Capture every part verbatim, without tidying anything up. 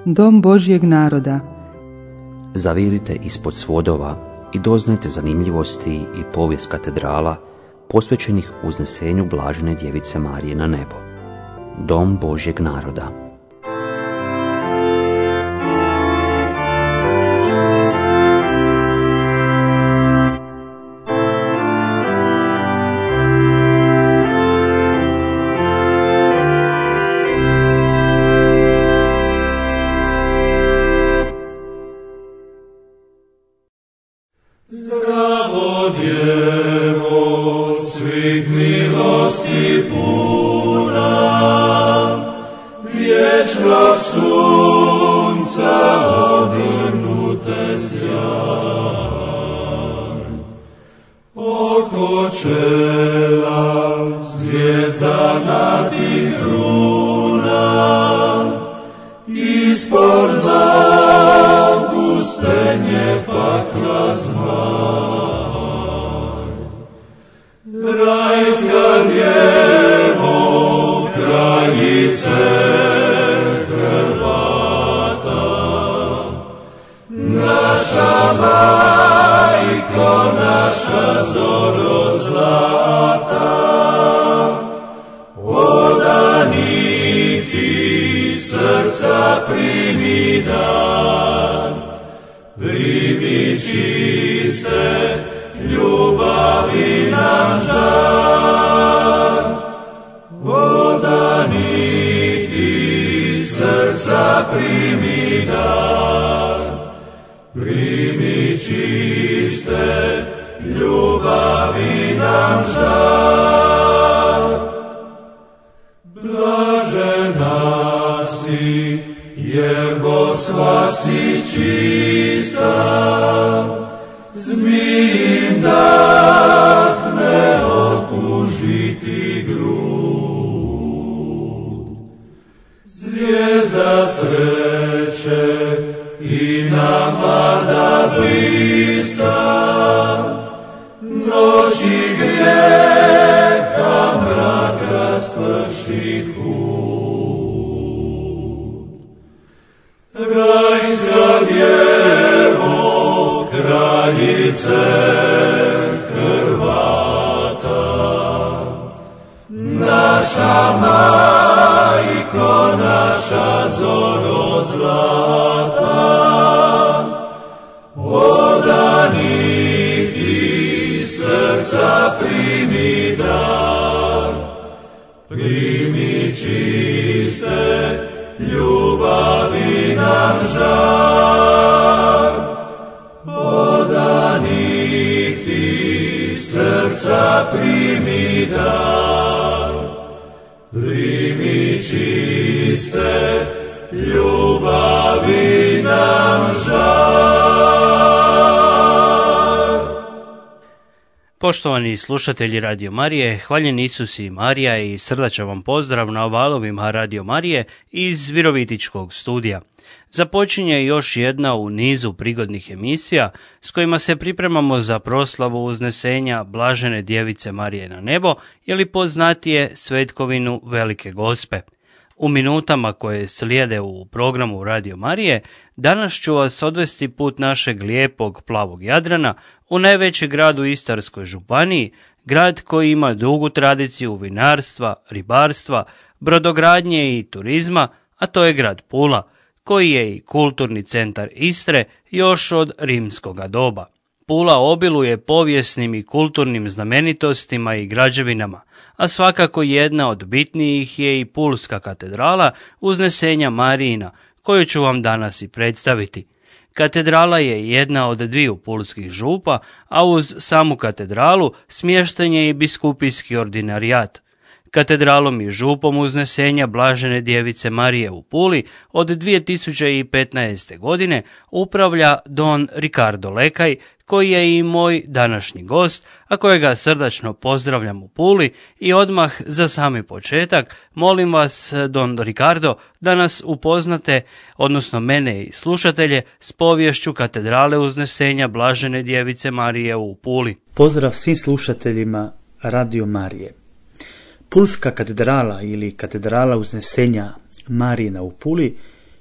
dom Božjeg naroda. Zavirite ispod svodova i doznajte zanimljivosti i povijest katedrala posvećenih uznesenju Blažene Djevice Marije na nebo. Dom Božjeg naroda. Zdravo djevo, svih milosti puna, vječnog sunca obrnute sjaj. Oko čela zvijezda na ti kruna, ispod nam pustenje pakla zmaj. Rajska djevo, kraljice Hrvata, naša majko, naša zoro zlata, odanih ti srca primi dan, primi čiste ljubavi nam žar. Odanih ti srca primi dan, primi čiste ljubavi nam žar. Blažena si, jer Bosva si čista, zmijin dah ne okuži ti grud. Zvijezda sreće i nama da blista, noći grijeha mrak rasprši hud. Rajska djevo, kraljice Hrvata, naša majko, naša zoro zlata, odanih ti srca primi dan, primi čiste ljubavi nam žar. Odanih ti srca primi dan, primi čiste ljubavi nam žar. Poštovani slušatelji Radio Marije, hvaljen Isus i Marija i srdačan vam pozdrav na valovima Radio Marije iz Virovitičkog studija. Započinje još jedna u nizu prigodnih emisija s kojima se pripremamo za proslavu uznesenja Blažene Djevice Marije na nebo ili poznatije svetkovinu Velike Gospe. U minutama koje slijede u programu Radio Marije, danas ću vas odvesti put našeg lijepog plavog Jadrana u najveći grad u Istarskoj županiji, grad koji ima dugu tradiciju vinarstva, ribarstva, brodogradnje i turizma, a to je grad Pula, koji je i kulturni centar Istre još od rimskoga doba. Pula obiluje povijesnim i kulturnim znamenitostima i građevinama, a svakako jedna od bitnijih je i Pulska katedrala Uznesenja Marijina, koju ću vam danas i predstaviti. Katedrala je jedna od dviju pulskih župa, a uz samu katedralu smješten je i biskupijski ordinarijat. Katedralom i župom Uznesenja Blažene Djevice Marije u Puli od dvije tisuće petnaeste. godine upravlja don Ricardo Lekaj, koji je i moj današnji gost, a kojega srdačno pozdravljam u Puli i odmah za sami početak molim vas, don Ricardo, da nas upoznate, odnosno mene i slušatelje, s poviješću katedrale Uznesenja Blažene Djevice Marije u Puli. Pozdrav svim slušateljima Radio Marije. Pulska katedrala ili katedrala Uznesenja Marijina u Puli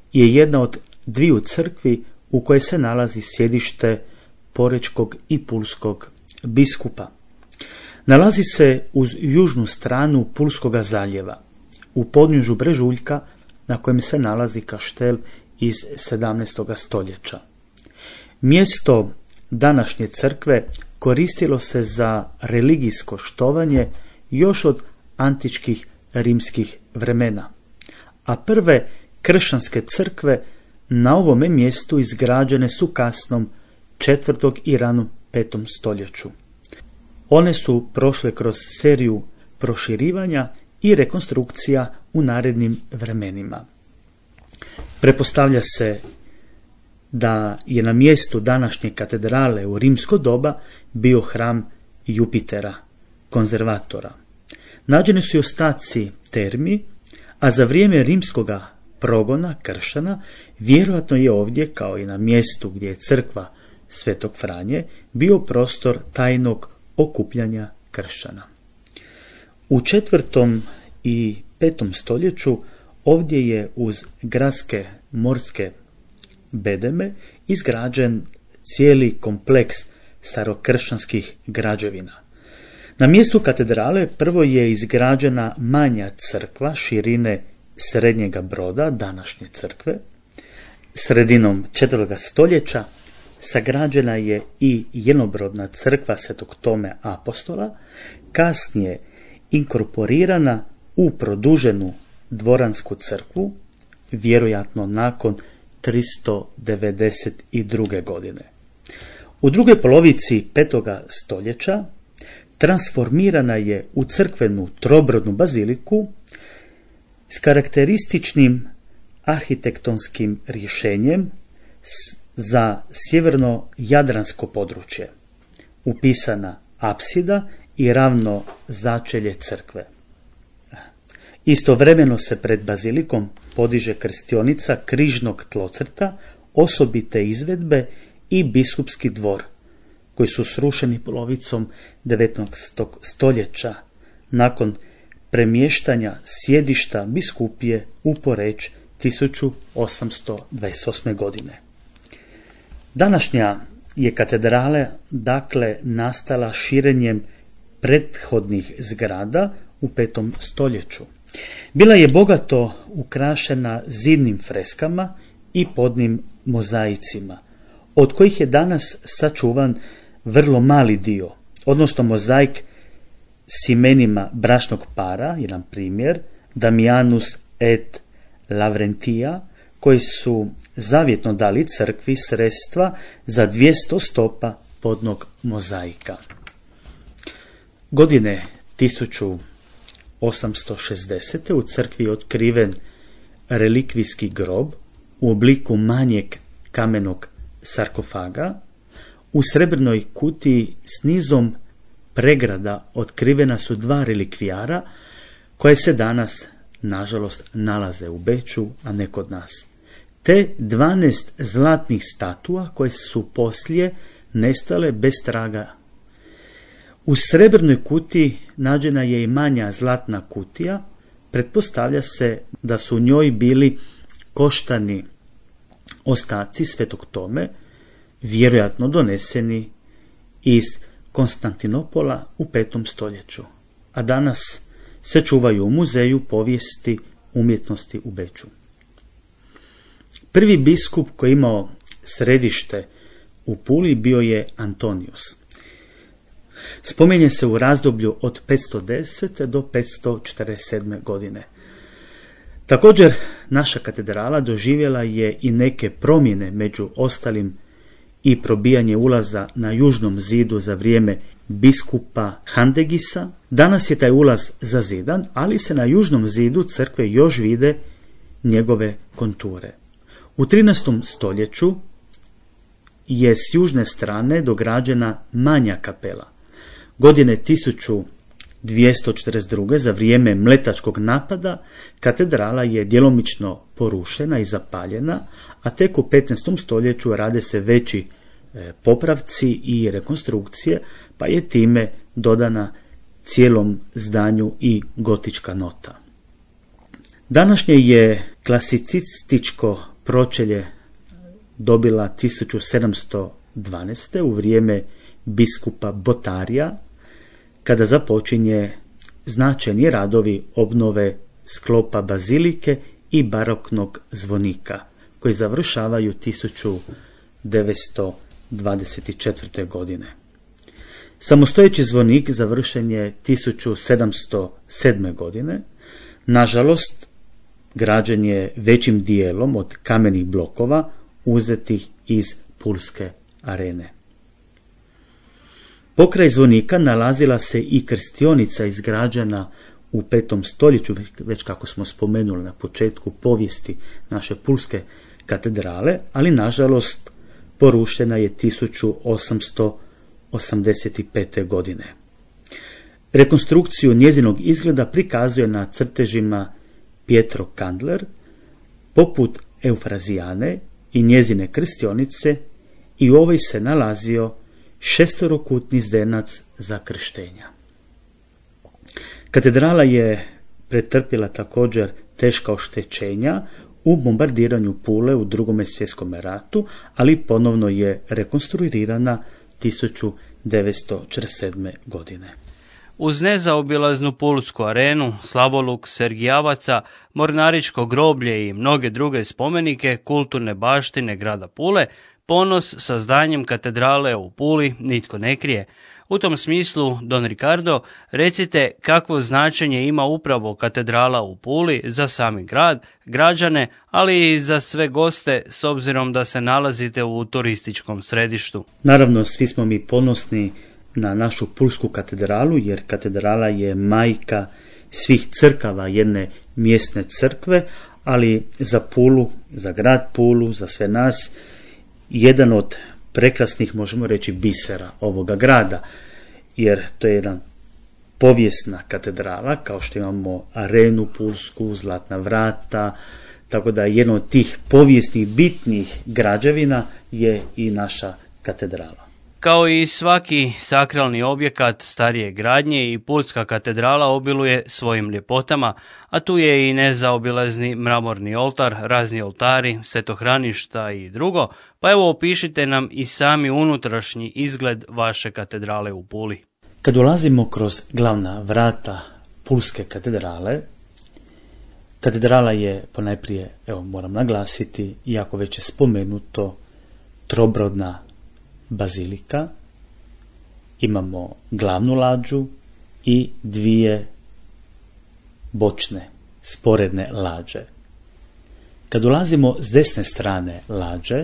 je jedna od dviju crkvi u kojoj se nalazi sjedište porečkog i pulskog biskupa. Nalazi se uz južnu stranu Pulskoga zaljeva, u podnjužu Brežuljka, na kojem se nalazi kaštel iz sedamnaestog stoljeća. Mjesto današnje crkve koristilo se za religijsko štovanje još od antičkih rimskih vremena, a prve kršćanske crkve na ovome mjestu izgrađene su kasnom četvrtog i ranom petom stoljeću. One su prošle kroz seriju proširivanja i rekonstrukcija u narednim vremenima. Pretpostavlja se da je na mjestu današnje katedrale u rimsko doba bio hram Jupitera, konzervatora. Nađeni su i ostaci termi, a za vrijeme rimskoga progona kršćana vjerojatno je ovdje, kao i na mjestu gdje je crkva Svetog Franje, bio prostor tajnog okupljanja kršćana. U četvrtom i petom stoljeću ovdje je uz gradske morske bedeme izgrađen cijeli kompleks starokršćanskih građevina. Na mjestu katedrale prvo je izgrađena manja crkva širine srednjega broda današnje crkve. Sredinom četvrtog stoljeća sagrađena je i jednobrodna crkva Svetog Tome Apostola, kasnije inkorporirana u produženu dvoransku crkvu, vjerojatno nakon tristo devedeset druge. godine. U drugoj polovici petoga stoljeća transformirana je u crkvenu trobrodnu baziliku s karakterističnim arhitektonskim rješenjem za sjeverno-jadransko područje, upisana apsida i ravno začelje crkve. Istovremeno se pred bazilikom podiže krstionica križnog tlocrta, osobite izvedbe i biskupski dvor, koji su srušeni polovicom devetnaestog stoljeća nakon premještanja sjedišta biskupije u Poreč tisuću osamsto dvadeset osme. godine. Današnja je katedrala dakle nastala širenjem prethodnih zgrada u petom stoljeću. Bila je bogato ukrašena zidnim freskama i podnim mozaicima, od kojih je danas sačuvan vrlo mali dio, odnosno mozaik s imenima bračnog para, jedan primjer, Damianus et Lavrentija, koji su zavjetno dali crkvi sredstva za dvjesto stopa podnog mozaika. Godine tisuću osamsto šezdesete. u crkvi je otkriven relikvijski grob u obliku manjeg kamenog sarkofaga. U srebrnoj kutiji s nizom pregrada otkrivena su dva relikvijara koje se danas, nažalost, nalaze u Beču, a ne kod nas, te dvanaest zlatnih statua koje su poslije nestale bez traga. U srebrnoj kutiji nađena je i manja zlatna kutija. Pretpostavlja se da su u njoj bili koštani ostaci Svetog Tome, vjerojatno doneseni iz Konstantinopola u petom stoljeću, a danas se čuvaju u Muzeju povijesti umjetnosti u Beču. Prvi biskup koji je imao središte u Puli bio je Antonius. Spominje se u razdoblju od petsto desete. do petsto četrdeset sedme. godine. Također, naša katedrala doživjela je i neke promjene, među ostalim i probijanje ulaza na južnom zidu za vrijeme biskupa Handegisa. Danas je taj ulaz zazidan, ali se na južnom zidu crkve još vide njegove konture. U trinaestom stoljeću je s južne strane dograđena manja kapela. Godine tisuću dvjesto četrdeset druge. za vrijeme mletačkog napada katedrala je djelomično porušena i zapaljena, a tek u petnaestom stoljeću rade se veći e, popravci i rekonstrukcije, pa je time dodana cijelom zdanju i gotička nota. Današnje je klasicističko pročelje dobila tisuću sedamsto dvanaeste. u vrijeme biskupa Botarija, kada započinje značajni radovi obnove sklopa bazilike i baroknog zvonika, koji završavaju tisuću devetsto dvadeset četvrte. godine. Samostojeći zvonik završen je tisuću sedamsto sedme. godine. Nažalost, građen je većim dijelom od kamenih blokova uzetih iz Pulske arene. Pokraj zvonika nalazila se i krstionica izgrađena u petom stoljeću, već kako smo spomenuli na početku povijesti naše Pulske katedrale, ali nažalost porušena je tisuću osamsto osamdeset pete. godine. Rekonstrukciju njezinog izgleda prikazuje na crtežima Pietro Kandler, poput Eufrazijane i njezine krstionice, i u ovoj se nalazio šesterokutni zdenac za krštenja. Katedrala je pretrpjela također teška oštećenja u bombardiranju Pule u drugom svjetskom ratu, ali ponovno je rekonstruirana tisuću devetsto četrdeset sedme. godine. Uz nezaobilaznu Pulsku arenu, slavoluk Sergijavaca, Mornaričko groblje i mnoge druge spomenike kulturne baštine grada Pule, ponos sa zdanjem katedrale u Puli nitko ne krije. U tom smislu, Don Ricardo, recite kakvo značenje ima upravo katedrala u Puli za sami grad, građane, ali i za sve goste, s obzirom da se nalazite u turističkom središtu. Naravno, svi smo mi ponosni na našu Pulsku katedralu, jer katedrala je majka svih crkava jedne mjesne crkve, ali za Pulu, za grad Pulu, za sve nas, jedan od prekrasnih, možemo reći, bisera ovoga grada, jer to je jedna povijesna katedrala, kao što imamo arenu Pulsku, Zlatna vrata, tako da jedna od tih povijesnih bitnih građevina je i naša katedrala. Kao i svaki sakralni objekat starije gradnje, i Pulska katedrala obiluje svojim ljepotama, a tu je i nezaobilazni mramorni oltar, razni oltari, svetohraništa i drugo, pa evo opišite nam i sami unutrašnji izgled vaše katedrale u Puli. Kad ulazimo kroz glavna vrata Pulske katedrale, katedrala je ponajprije, evo moram naglasiti, iako već je spomenuto, trobrodna bazilika. Imamo glavnu lađu i dvije bočne, sporedne lađe. Kad ulazimo s desne strane lađe,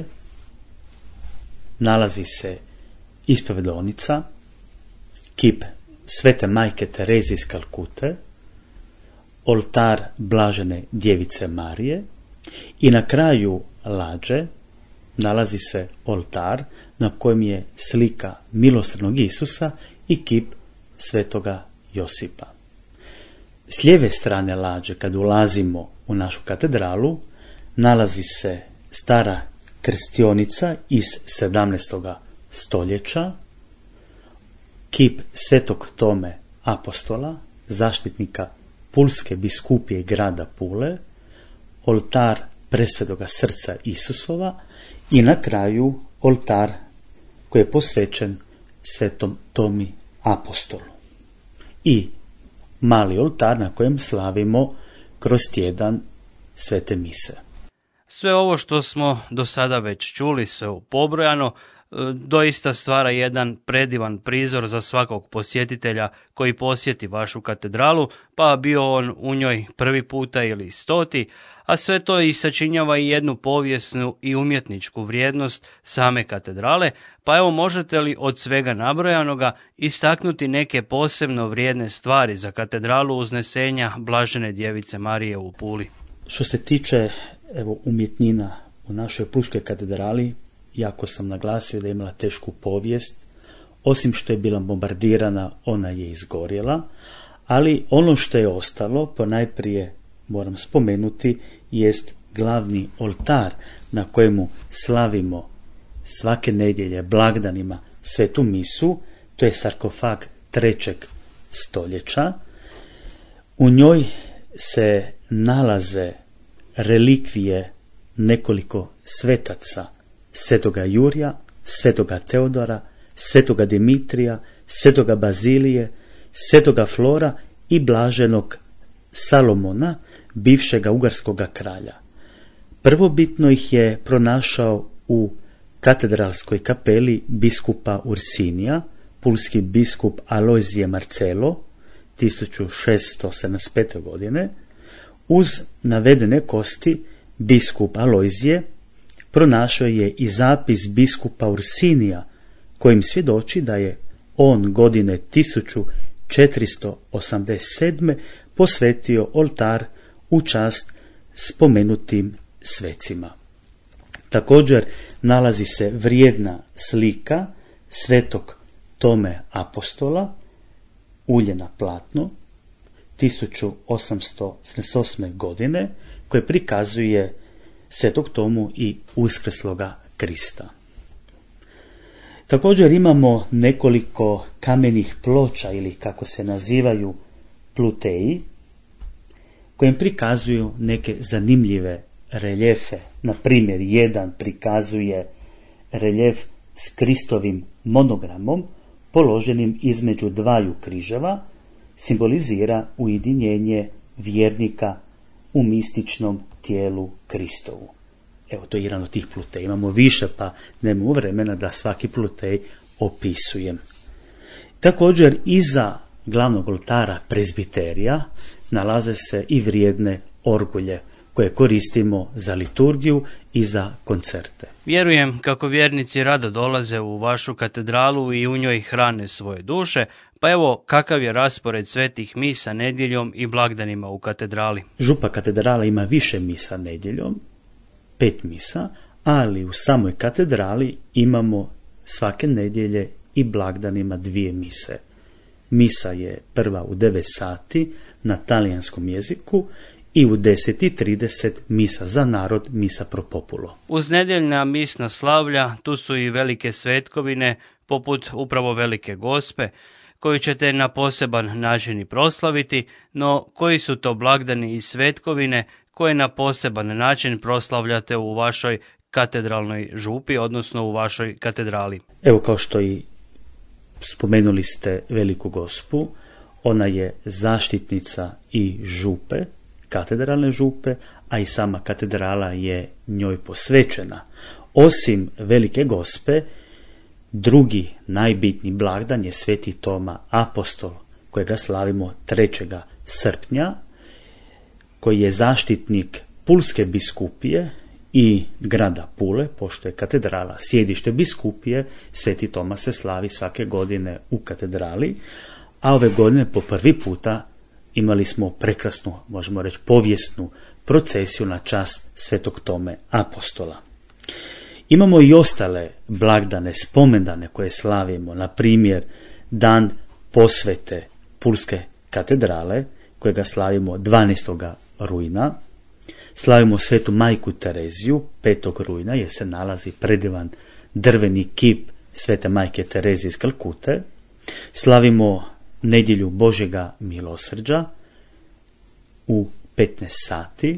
nalazi se ispovedonica, kip Svete majke Terezije iz Kalkute, oltar Blažene djevice Marije i na kraju lađe nalazi se oltar na kojem je slika milosrdnog Isusa i kip Svetoga Josipa. S lijeve strane lađe, kad ulazimo u našu katedralu, nalazi se stara krstionica iz sedamnaestog stoljeća, kip Svetog Tome apostola, zaštitnika Pulske biskupije grada Pule, oltar Presvetoga srca Isusova i na kraju oltar koji je posvećen Svetom Tomi apostolu. I mali oltar na kojem slavimo kroz tjedan svete mise. Sve ovo što smo do sada već čuli, sve pobrojano, doista stvara jedan predivan prizor za svakog posjetitelja koji posjeti vašu katedralu, pa bio on u njoj prvi puta ili stoti, a sve to i sačinjava i jednu povijesnu i umjetničku vrijednost same katedrale, pa evo možete li od svega nabrojanoga istaknuti neke posebno vrijedne stvari za katedralu Uznesenja Blažene djevice Marije u Puli? Što se tiče evo, umjetnina u našoj Pulskoj katedrali, jako sam naglasio da je imala tešku povijest. Osim što je bila bombardirana, ona je izgorjela, ali ono što je ostalo, ponajprije moram spomenuti, jest glavni oltar na kojemu slavimo svake nedjelje blagdanima svetu misu. To je sarkofag trećeg stoljeća. U njoj se nalaze relikvije nekoliko svetaca, svetoga Jurija, svetoga Teodora, svetoga Dimitrija, svetoga Bazilije, svetoga Flora i blaženog Salomona, bivšega ugarskoga kralja. Prvobitno ih je pronašao u katedralskoj kapeli biskupa Ursinija, pulski biskup Alojzije Marcelo, tisuću šessto sedamdeset pete. godine. Uz navedene kosti biskup Alojzije pronašao je i zapis biskupa Ursinija, kojim svjedoči da je on godine tisuću četiristo osamdeset sedme. posvetio oltar u čast spomenutim svecima. Također nalazi se vrijedna slika svetog Tome Apostola, ulje na platno, tisuću osamsto sedamdeset osme. godine, koje prikazuje svetog Tomu i uskrsloga Krista. Također imamo nekoliko kamenih ploča, ili kako se nazivaju pluteji, kojim prikazuju neke zanimljive reljefe. Na primjer, jedan prikazuje reljef s Kristovim monogramom položenim između dvaju križeva, simbolizira ujedinjenje vjernika u mističnom tijelu Kristovu. Evo, to je jedan od tih pluteja. Imamo više, pa nemamo vremena da svaki plutej opisujem. Također, iza glavnog oltara prezbiterija nalaze se i vrijedne orgulje koje koristimo za liturgiju i za koncerte. Vjerujem kako vjernici rado dolaze u vašu katedralu i u njoj hrane svoje duše, pa evo kakav je raspored svetih misa nedjeljom i blagdanima u katedrali. Župa katedrala ima više misa nedjeljom, pet misa, ali u samoj katedrali imamo svake nedjelje i blagdanima dvije mise. Misa je prva u devet sati na talijanskom jeziku i u deset i trideset misa za narod, misa pro populo. Uz nedjeljna misna slavlja tu su i velike svetkovine, poput upravo Velike Gospe, koju ćete na poseban način i proslaviti, no koji su to blagdani i svetkovine koje na poseban način proslavljate u vašoj katedralnoj župi, odnosno u vašoj katedrali? Evo, kao što i spomenuli ste Veliku Gospu, ona je zaštitnica i župe, katedralne župe, a i sama katedrala je njoj posvećena. Osim Velike Gospe, drugi najbitniji blagdan je Sveti Toma Apostol, kojega slavimo trećeg srpnja, koji je zaštitnik Pulske biskupije i grada Pule, pošto je katedrala sjedište biskupije. Sveti Toma se slavi svake godine u katedrali, a ove godine po prvi puta imali smo prekrasnu, možemo reći povijesnu procesiju na čast Svetog Tome Apostola. Imamo i ostale blagdane, spomendane koje slavimo, na primjer dan posvete Pulske katedrale, kojega slavimo dvanaestog rujna. Slavimo Svetu Majku Tereziju petog rujna, jer se nalazi predivan drveni kip Svete Majke Terezije iz Kalkute. Slavimo nedjelju Božjega milosrđa u petnaest sati.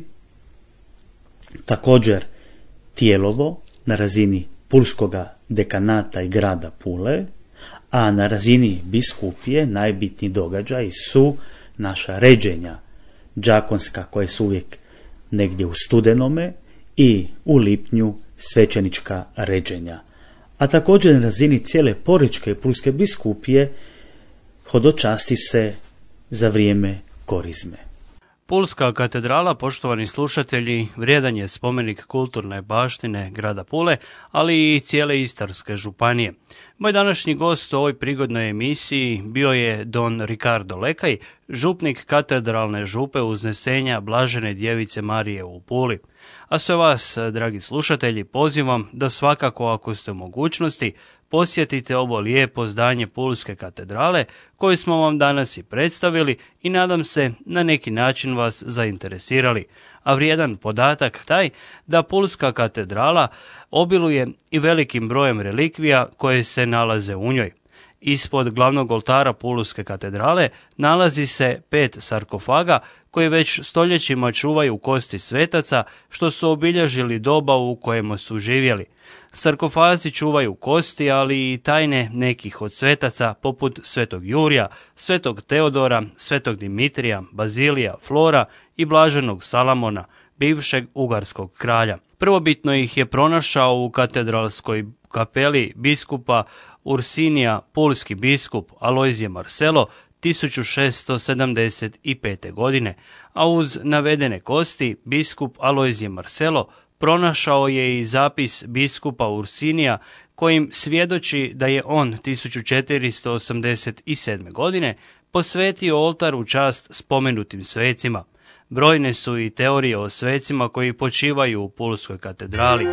Također Tijelovo na razini Pulskoga dekanata i grada Pule, a na razini biskupije najbitniji događaji su naša ređenja đakonska, koje su uvijek negdje u studenome, i u lipnju svećenička ređenja. A također na razini cijele Porečke i Pulske biskupije hodočasti se za vrijeme korizme. Pulska katedrala, poštovani slušatelji, vrijedan je spomenik kulturne baštine grada Pule, ali i cijele Istarske županije. Moj današnji gost u ovoj prigodnoj emisiji bio je don Ricardo Lekaj, župnik katedralne župe Uznesenja Blažene djevice Marije u Puli. A sve vas, dragi slušatelji, pozivam da svakako, ako ste u mogućnosti, posjetite ovo lijepo zdanje Pulske katedrale koju smo vam danas i predstavili i nadam se na neki način vas zainteresirali. A vrijedan podatak taj da Pulska katedrala obiluje i velikim brojem relikvija koje se nalaze u njoj. Ispod glavnog oltara Pulske katedrale nalazi se pet sarkofaga koji već stoljećima čuvaju kosti svetaca što su obilježili doba u kojemu su živjeli. Sarkofazi čuvaju kosti, ali i tajne nekih od svetaca poput svetog Jurija, svetog Teodora, svetog Dimitrija, Bazilija, Flora i blaženog Salamona, bivšeg ugarskog kralja. Prvobitno ih je pronašao u katedralskoj kapeli biskupa Ursinija pulski biskup Alojzije Marcelo tisuću šessto sedamdeset pete. godine, a uz navedene kosti biskup Alojzije Marcelo pronašao je i zapis biskupa Ursinija kojim svjedoči da je on tisuću četiristo osamdeset sedme. godine posvetio oltar u čast spomenutim svecima. Brojne su i teorije o svecima koji počivaju u Pulskoj katedrali.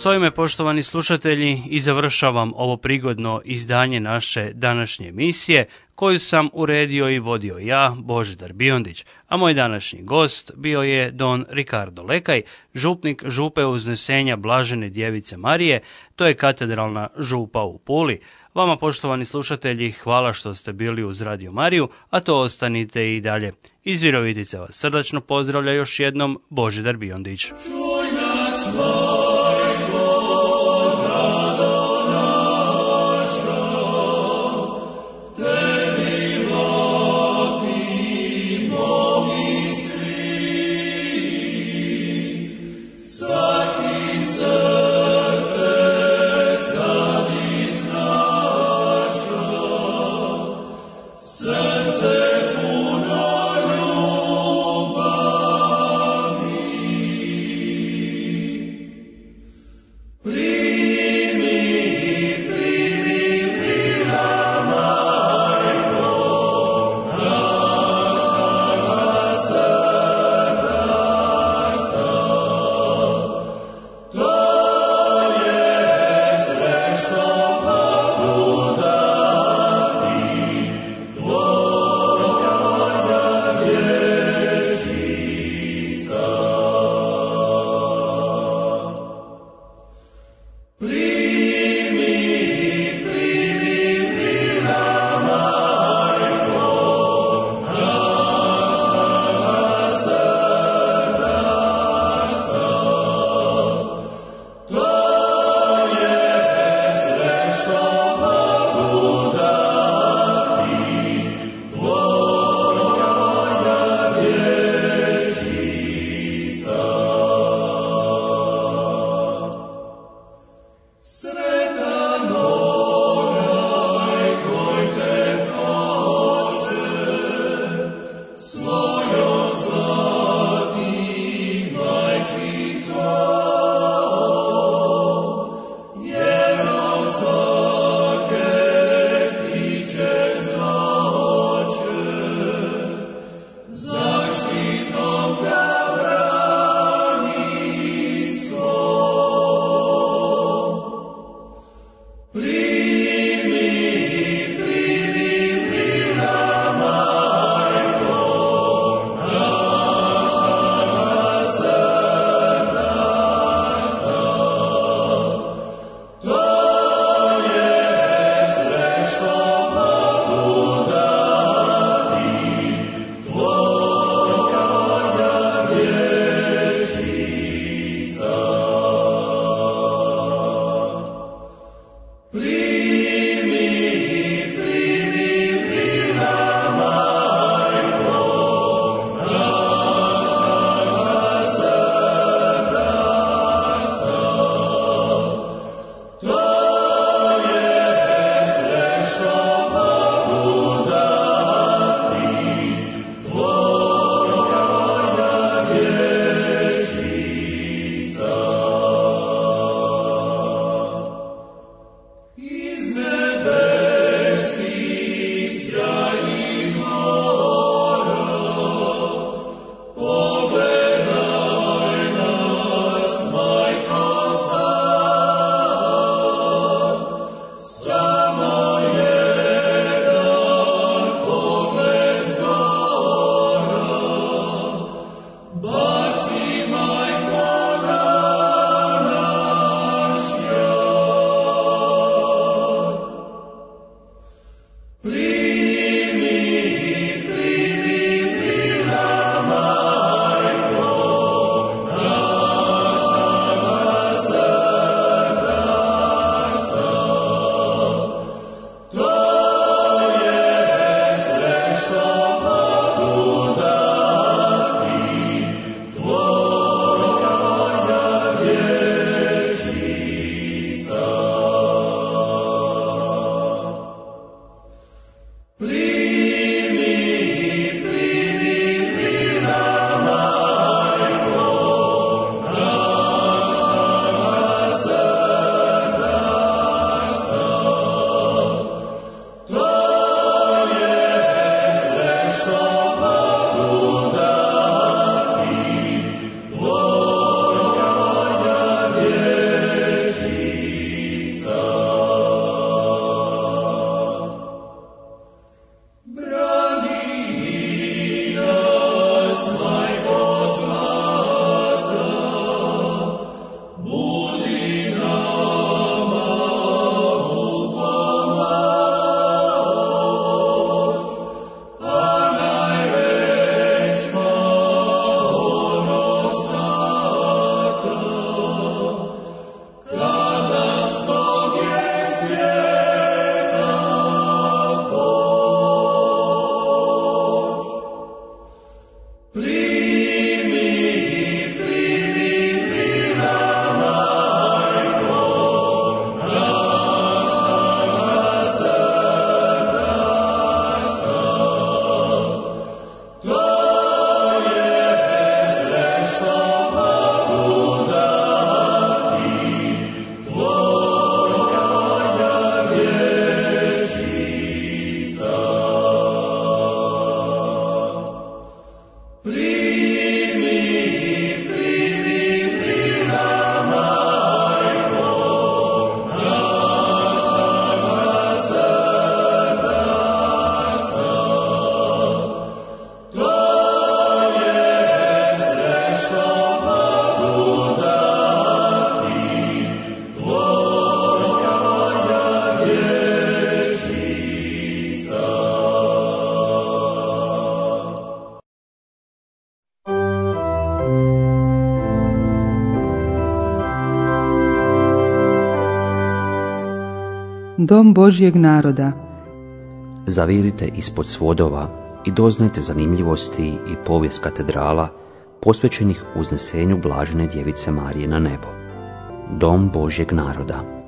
S ovime, poštovani slušatelji, i završavam ovo prigodno izdanje naše današnje emisije, koju sam uredio i vodio ja, Božidar Biondić, a moj današnji gost bio je don Ricardo Lekaj, župnik župe Uznesenja Blažene djevice Marije, to je katedralna župa u Puli. Vama, poštovani slušatelji, hvala što ste bili uz Radio Mariju, a to ostanite i dalje. Iz Virovitice vas srdačno pozdravlja još jednom Božidar Biondić. Dom Božjeg naroda. Zavirite ispod svodova i doznajte zanimljivosti i povijest katedrala posvećenih uznesenju blažene djevice Marije na nebo. Dom Božjeg naroda.